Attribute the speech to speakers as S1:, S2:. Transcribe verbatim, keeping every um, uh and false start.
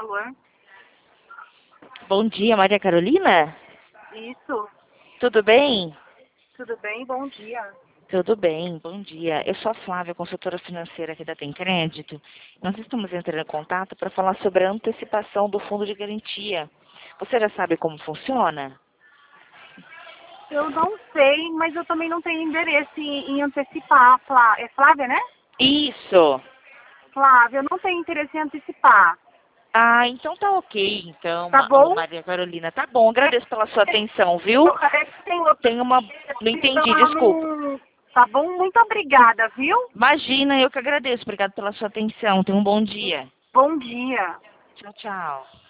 S1: valor.
S2: Bom dia, Maria Carolina?
S1: Isso.
S2: Tudo bem?
S1: Tudo bem? Bom dia.
S2: Tudo bem, bom dia. Eu sou a Flávia, consultora financeira aqui da Tem Crédito. Nós estamos entrando em contato para falar sobre a antecipação do fundo de garantia. Você já sabe como funciona?
S1: Eu não sei, mas eu também não tenho interesse em, em antecipar. Flá... É Flávia, né?
S2: Isso!
S1: Flávia, eu não tenho interesse em antecipar.
S2: Ah, então tá ok, então,
S1: Tá
S2: Ma- ô,
S1: bom?
S2: Maria Carolina. Tá bom, agradeço pela sua atenção, viu?
S1: Eu parece que tem outra.
S2: Tem uma... Não entendi,
S1: Então, eu
S2: desculpa.
S1: não... Tá bom? Muito obrigada, viu?
S2: Imagina, eu que agradeço. Obrigada pela sua atenção. Tenha um bom dia.
S1: Bom dia.
S2: Tchau, tchau.